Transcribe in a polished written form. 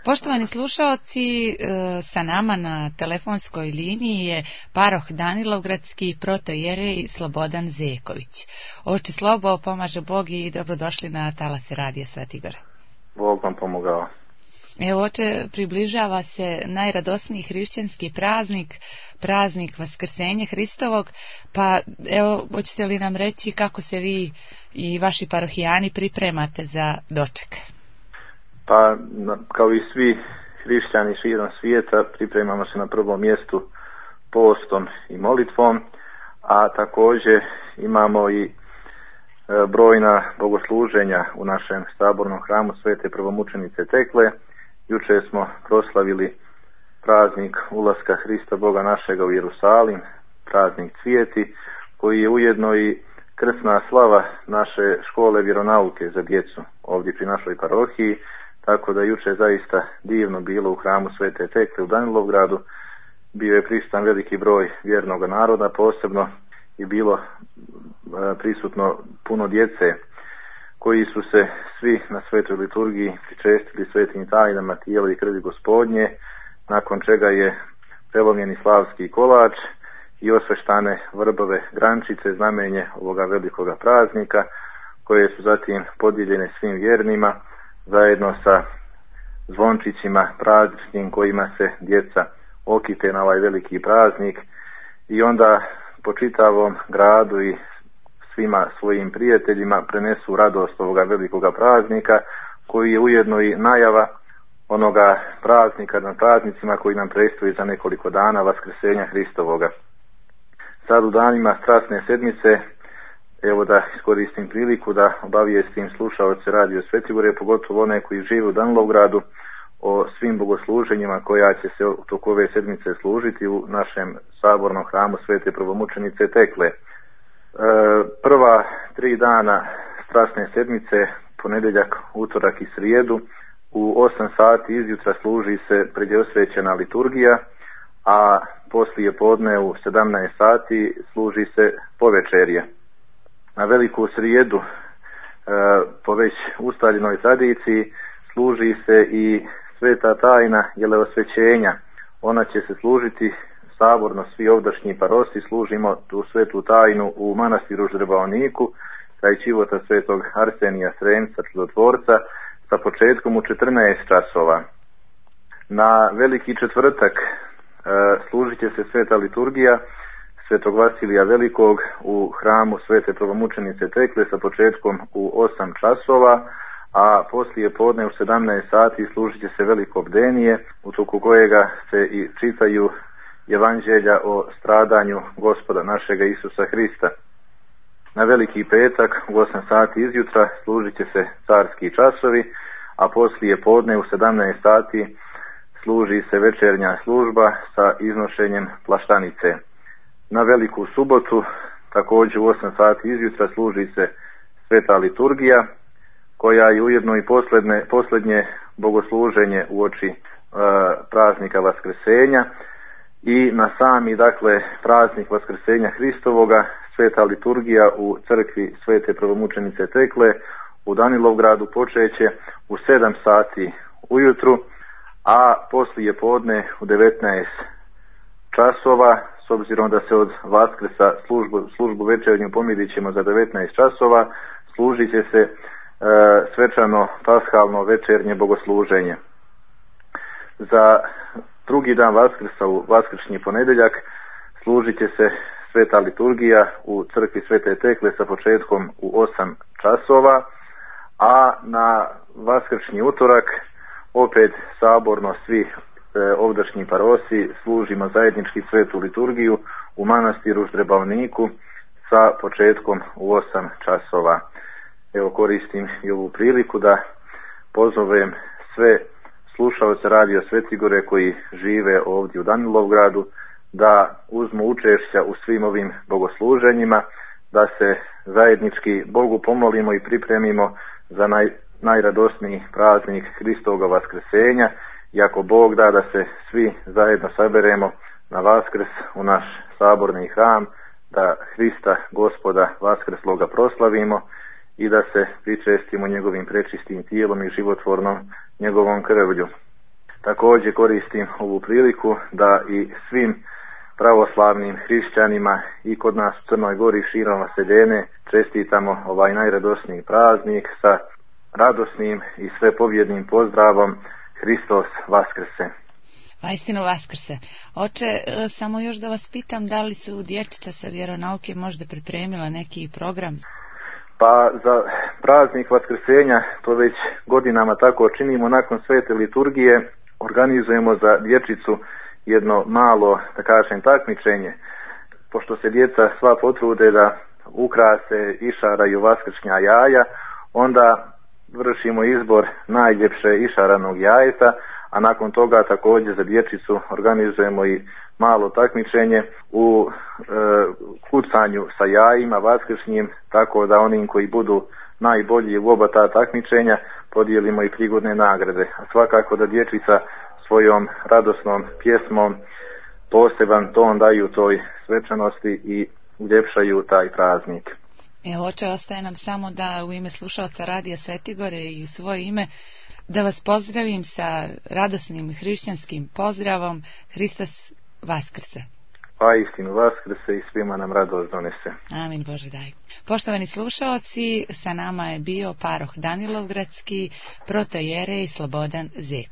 Poštovani slušaoci, sa nama na telefonskoj liniji je paroh Danilovgradski protoijerej Slobodan Zeković. Oče Slobo, pomaže Bog i dobrodošli na talase Radija Sveti Igor. Bog vam pomogao. Evo, oče, približava se najradosniji hrišćanski praznik Vaskrsenja Hristovog, pa evo, hoćete li nam reći kako se vi i vaši parohijani pripremate za doček? Pa, kao i svi hrišćani širom svijeta, pripremamo se na prvom mjestu postom i molitvom, a također imamo i brojna bogosluženja u našem sabornom hramu Svete prvomučenice Tekle. Jučer smo proslavili praznik ulaska Hrista Boga našega u Jerusalim, praznik Cvijeti, koji je ujedno i krsna slava naše škole vjeronauke za djecu ovdje pri našoj parohiji, tako da jučer zaista divno bilo u hramu Svete Tekle u Danilovgradu. Bio je prisutan veliki broj vjernog naroda, posebno i bilo prisutno puno djece koji su se svi na svetoj liturgiji pričestili svetim tajnama tijela i krvi Gospodnje, nakon čega je prelomljeni slavski kolač i osveštane vrbove grančice, znamenje ovoga velikoga praznika, koje su zatim podijeljene svim vjernima zajedno sa zvončićima prazničnim kojima se djeca okite na ovaj veliki praznik, i onda po čitavom gradu i svima svojim prijateljima prenesu radost ovoga velikoga praznika, koji je ujedno i najava onoga praznika na praznicima koji nam predstoji za nekoliko dana, Vaskrsenja Hristovoga. Sad u danima Strasne sedmice, evo da iskoristim priliku da obavijestim slušaoce Radio Sveti Igor, pogotovo one koji žive u Danilovgradu, o svim bogosluženjima koja će se u toku ove sedmice služiti u našem sabornom hramu Svete prvomučenice Tekle. Prva 3 dana Strasne sedmice, ponedjeljak, utorak i srijedu, u 8 sati izjutra služi se predosvećena liturgija, a poslije podne u 17 sati služi se povečerje. Na veliku srijedu, po već ustaljenoj tradiciji, služi se i sveta tajna jeleosvećenja. Ona će se služiti saborno, svi ovdašnji parosi služimo tu svetu tajnu u manastiru Ždrbaoniku kraj Čivota svetog Arsenija Sremca čudotvorca sa početkom u 14 časova. Na veliki četvrtak služit će se sveta liturgija svetog Vasilija Velikog u hramu Svete prvomučenice Tekle sa početkom u 8 časova, a poslije podne u 17 sati služit će se veliko bdenije, u toku kojega se i čitaju evanđelja o stradanju Gospoda našega Isusa Hrista. Na veliki petak u 8 sati izjutra služit će se carski časovi, a poslije podne u 17 sati služi se večernja služba sa iznošenjem plaštanice. Na veliku subotu također u 8 sati izjutra služi se sveta liturgija, koja je ujedno i posljednje bogosluženje uoči praznika Vaskrsenja, i na sami praznik Vaskrsenja Hristovoga sveta liturgija u crkvi Svete prvomučenice Tekle u Danilovgradu počeće u 7 sati ujutru, a poslije podne u 19 časova, s obzirom da se od Vaskrsa službu večernju pomirit ćemo za 19 časova, služit će se svečano pashalno večernje bogosluženje. Za drugi dan Vaskrsa, u vaskršnji ponedjeljak, služit će se sveta liturgija u crkvi Svete Tekle sa početkom u 8 časova, a na vaskršnji utorak opet saborno svi ovdašnji parosi služimo zajednički svetu liturgiju u manastiru Ždrbaoniku sa početkom u 8 časova. Evo, koristim i ovu priliku da pozovem sve slušaoce Radio Sveti Igor koji žive ovdje u Danilovgradu da uzmu učešća u svim ovim bogosluženjima, da se zajednički Bogu pomolimo i pripremimo za najradosniji praznik Hristovoga Vaskrsenja, i ako Bog da se svi zajedno saberemo na Vaskrs u naš saborni hram, da Hrista Gospoda Vaskrsloga proslavimo i da se pričestimo njegovim prečistim tijelom i životvornom njegovom krvlju. Također koristim ovu priliku da i svim pravoslavnim hrišćanima i kod nas u Crnoj Gori širom Vaseljene čestitamo ovaj najradosniji praznik sa radosnim i svepobjednim pozdravom Hristos Vaskrse. Vaistinu Vaskrse. Oče, samo još da vas pitam, da li su dječica sa vjeronauke možda pripremila neki program? Pa za praznik Vaskrsenja, to već godinama tako činimo, nakon svete liturgije organizujemo za dječicu jedno malo, da kažem, takmičenje. Pošto se djeca sva potrude da ukrase, išaraju vaskršnja jaja, onda vršimo izbor najljepše išaranog jajeta, a nakon toga također za dječicu organizujemo i malo takmičenje u kucanju sa jajima vaskršnjim, tako da onim koji budu najbolji u oba ta takmičenja podijelimo i prigodne nagrade. A svakako da dječica svojom radosnom pjesmom poseban ton daju toj svečanosti i uljepšaju taj praznik. Evo, oče, ostaje nam samo da u ime slušalca Radija Svetigore i u svoje ime da vas pozdravim sa radosnim hrišćanskim pozdravom Hristos Vaskrse. Pa istinu Vaskrse i svima nam radost donese. Amin, Bože daj. Poštovani slušalci, sa nama je bio paroh Danilovgradski protojerej Slobodan Zek.